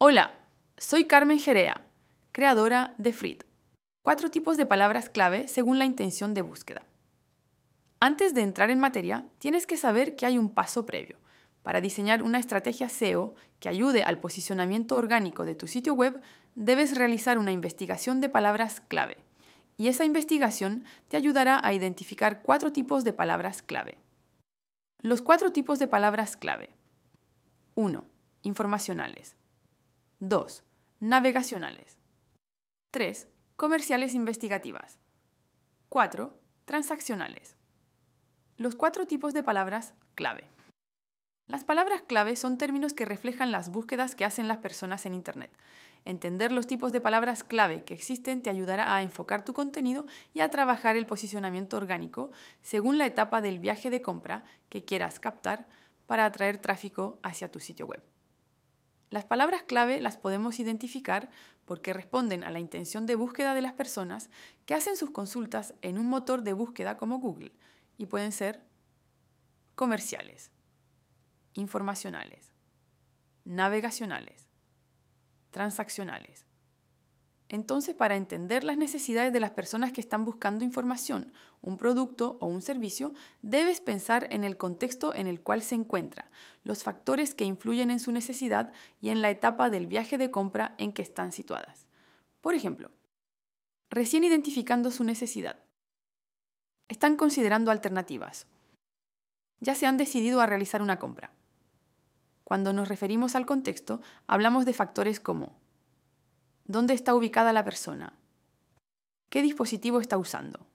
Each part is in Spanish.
Hola, soy Carmen Jerea, creadora de Frit. 4 tipos de palabras clave según la intención de búsqueda. Antes de entrar en materia, tienes que saber que hay un paso previo. Para diseñar una estrategia SEO que ayude al posicionamiento orgánico de tu sitio web, debes realizar una investigación de palabras clave. Y esa investigación te ayudará a identificar 4 tipos de palabras clave. Los 4 tipos de palabras clave. 1. Informacionales. 2. Navegacionales. 3. Comerciales investigativas. 4. Transaccionales. Los 4 tipos de palabras clave. Las palabras clave son términos que reflejan las búsquedas que hacen las personas en Internet. Entender los tipos de palabras clave que existen te ayudará a enfocar tu contenido y a trabajar el posicionamiento orgánico según la etapa del viaje de compra que quieras captar para atraer tráfico hacia tu sitio web. Las palabras clave las podemos identificar porque responden a la intención de búsqueda de las personas que hacen sus consultas en un motor de búsqueda como Google y pueden ser comerciales, informacionales, navegacionales, transaccionales. Entonces, para entender las necesidades de las personas que están buscando información, un producto o un servicio, debes pensar en el contexto en el cual se encuentra, los factores que influyen en su necesidad y en la etapa del viaje de compra en que están situadas. Por ejemplo, recién identificando su necesidad. Están considerando alternativas. Ya se han decidido a realizar una compra. Cuando nos referimos al contexto, hablamos de factores como ¿dónde está ubicada la persona? ¿Qué dispositivo está usando?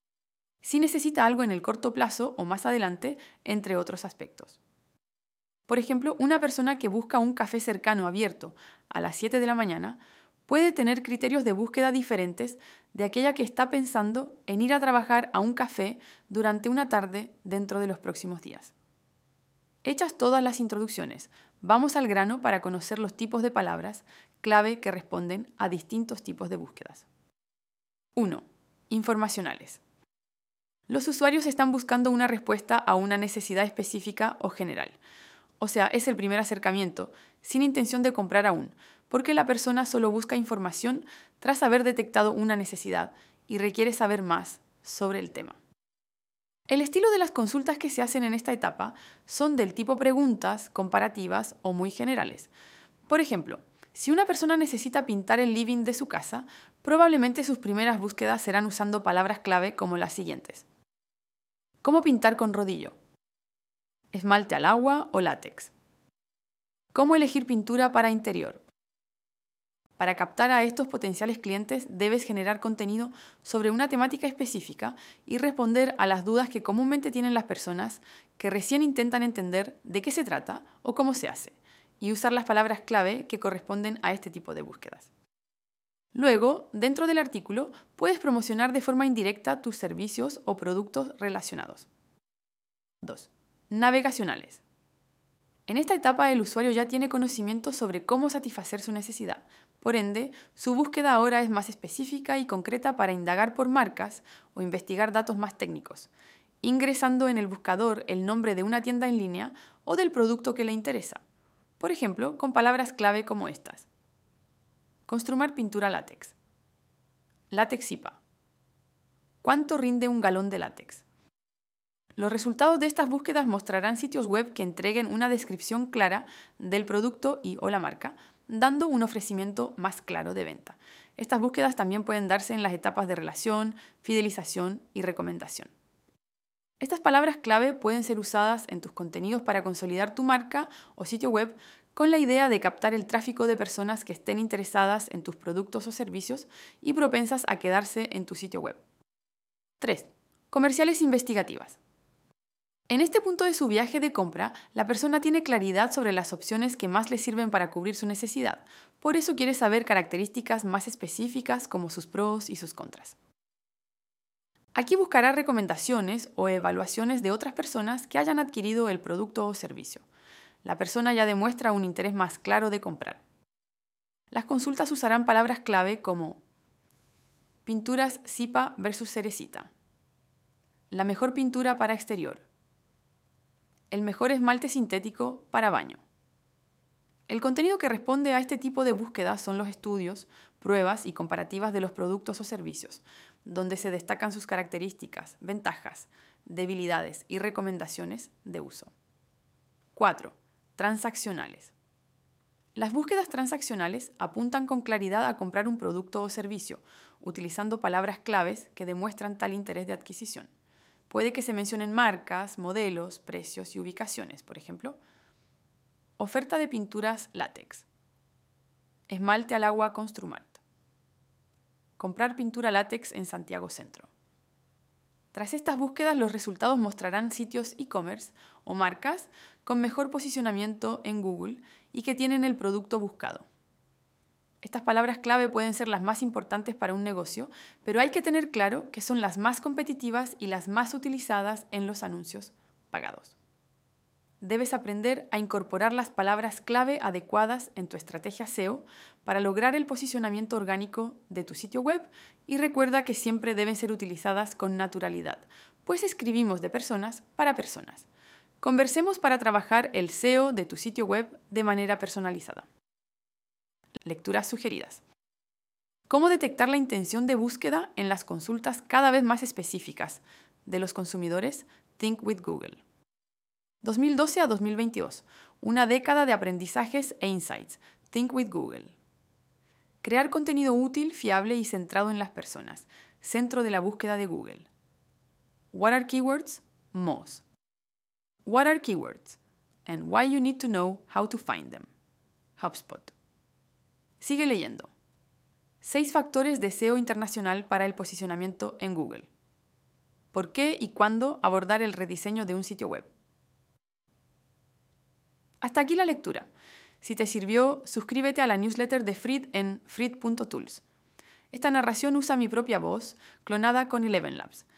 Si necesita algo en el corto plazo o más adelante, entre otros aspectos. Por ejemplo, una persona que busca un café cercano abierto a las 7 de la mañana puede tener criterios de búsqueda diferentes de aquella que está pensando en ir a trabajar a un café durante una tarde dentro de los próximos días. Hechas todas las introducciones, vamos al grano para conocer los tipos de palabras clave que responden a distintos tipos de búsquedas. 1. Informacionales. Los usuarios están buscando una respuesta a una necesidad específica o general. O sea, es el primer acercamiento, sin intención de comprar aún, porque la persona solo busca información tras haber detectado una necesidad y requiere saber más sobre el tema. El estilo de las consultas que se hacen en esta etapa son del tipo preguntas, comparativas o muy generales. Por ejemplo, si una persona necesita pintar el living de su casa, probablemente sus primeras búsquedas serán usando palabras clave como las siguientes. ¿Cómo pintar con rodillo? ¿Esmalte al agua o látex? ¿Cómo elegir pintura para interior? Para captar a estos potenciales clientes debes generar contenido sobre una temática específica y responder a las dudas que comúnmente tienen las personas que recién intentan entender de qué se trata o cómo se hace, y usar las palabras clave que corresponden a este tipo de búsquedas. Luego, dentro del artículo, puedes promocionar de forma indirecta tus servicios o productos relacionados. 2. Navegacionales. En esta etapa el usuario ya tiene conocimiento sobre cómo satisfacer su necesidad. Por ende, su búsqueda ahora es más específica y concreta para indagar por marcas o investigar datos más técnicos, ingresando en el buscador el nombre de una tienda en línea o del producto que le interesa. Por ejemplo, con palabras clave como estas. Construmar pintura látex. Látex IPA. ¿Cuánto rinde un galón de látex? Los resultados de estas búsquedas mostrarán sitios web que entreguen una descripción clara del producto o la marca, dando un ofrecimiento más claro de venta. Estas búsquedas también pueden darse en las etapas de relación, fidelización y recomendación. Estas palabras clave pueden ser usadas en tus contenidos para consolidar tu marca o sitio web con la idea de captar el tráfico de personas que estén interesadas en tus productos o servicios y propensas a quedarse en tu sitio web. 3. Comerciales investigativas. En este punto de su viaje de compra, la persona tiene claridad sobre las opciones que más le sirven para cubrir su necesidad. Por eso quiere saber características más específicas como sus pros y sus contras. Aquí buscará recomendaciones o evaluaciones de otras personas que hayan adquirido el producto o servicio. La persona ya demuestra un interés más claro de comprar. Las consultas usarán palabras clave como pinturas Sipa versus Cerecita, la mejor pintura para exterior, el mejor esmalte sintético para baño, El contenido que responde a este tipo de búsqueda son los estudios, pruebas y comparativas de los productos o servicios, donde se destacan sus características, ventajas, debilidades y recomendaciones de uso. 4. Transaccionales. Las búsquedas transaccionales apuntan con claridad a comprar un producto o servicio, utilizando palabras claves que demuestran tal interés de adquisición. Puede que se mencionen marcas, modelos, precios y ubicaciones, por ejemplo. Oferta de pinturas látex. Esmalte al agua Construmart. Comprar pintura látex en Santiago Centro. Tras estas búsquedas, los resultados mostrarán sitios e-commerce o marcas con mejor posicionamiento en Google y que tienen el producto buscado. Estas palabras clave pueden ser las más importantes para un negocio, pero hay que tener claro que son las más competitivas y las más utilizadas en los anuncios pagados. Debes aprender a incorporar las palabras clave adecuadas en tu estrategia SEO para lograr el posicionamiento orgánico de tu sitio web y recuerda que siempre deben ser utilizadas con naturalidad, pues escribimos de personas para personas. Conversemos para trabajar el SEO de tu sitio web de manera personalizada. Lecturas sugeridas. ¿Cómo detectar la intención de búsqueda en las consultas cada vez más específicas de los consumidores? Think with Google. 2012 a 2022. Una década de aprendizajes e insights. Think with Google. Crear contenido útil, fiable y centrado en las personas. Centro de la búsqueda de Google. What are keywords? Moz. What are keywords? And why you need to know how to find them. HubSpot. Sigue leyendo. 6 factores de SEO internacional para el posicionamiento en Google. ¿Por qué y cuándo abordar el rediseño de un sitio web? Hasta aquí la lectura. Si te sirvió, suscríbete a la newsletter de Fried en fried.tools. Esta narración usa mi propia voz, clonada con Eleven Labs.